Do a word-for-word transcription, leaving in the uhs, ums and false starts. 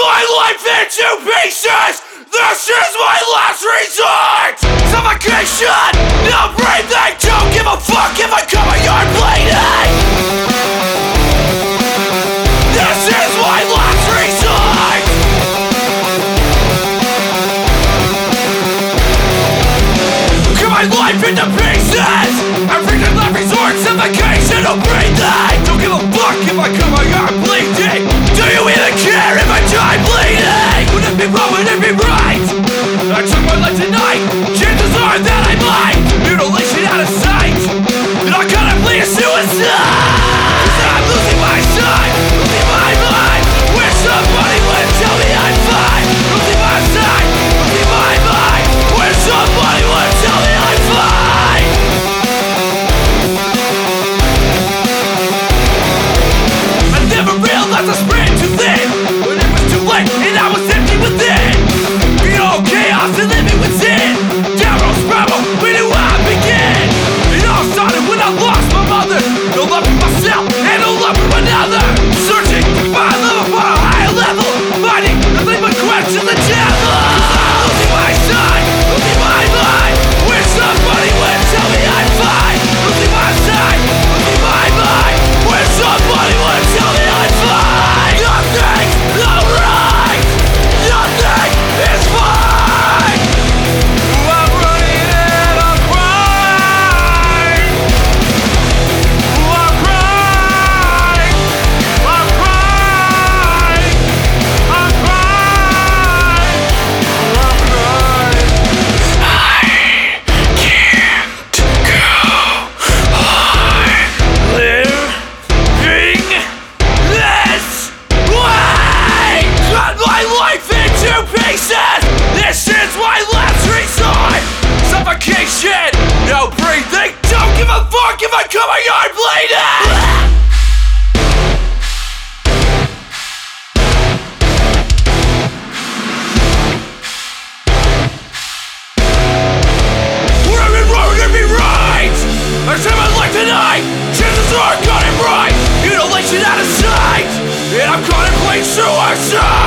my life into pieces! This is my last resort! Suffocation! No breathing! Don't give a fuck if I cover your bleeding! This is my last resort! Cut my life into pieces! Everything last resort! Suffocation! No breathing! Don't give a fuck if I cover your bleeding! Do you even care if I die bleeding? Would it be wrong? Would it be right? I took my life tonight. Chances are that I might. Mutilation out of sight. And I contemplate a suicide. Cause I'm losing my sight. Losing my mind. Wish somebody would tell me I'm fine. Losing my sight. Losing my mind. Wish somebody would tell me I'm fine. I never realized I spread too thin. When it was too late and I was empty within. You know, chaos and living within. Down spiral, where do I begin? It all started when I lost my mother. No love for myself and no love for another. Searching to find love upon a higher level. Finding nothing but questions and devil. Losing my sight, losing my mind. Wish somebody would tell me I'm fine. Losing my sight, losing my mind. Wish somebody would tell me I'm fine. Nothing's alright. Nothing is fine. I'm running and I'm crying. I'm crying. I'm crying. I'm crying. I'm crying. I can't go on living this way. Cut my life into pieces. This is my last resort. Suffocation, no breathing. Don't give a fuck if I cover your bleeding. Would I be wrong? Would it be right? I said my life tonight. Chances are I got it right. Mutilation out of sight. And I'm contemplating suicide.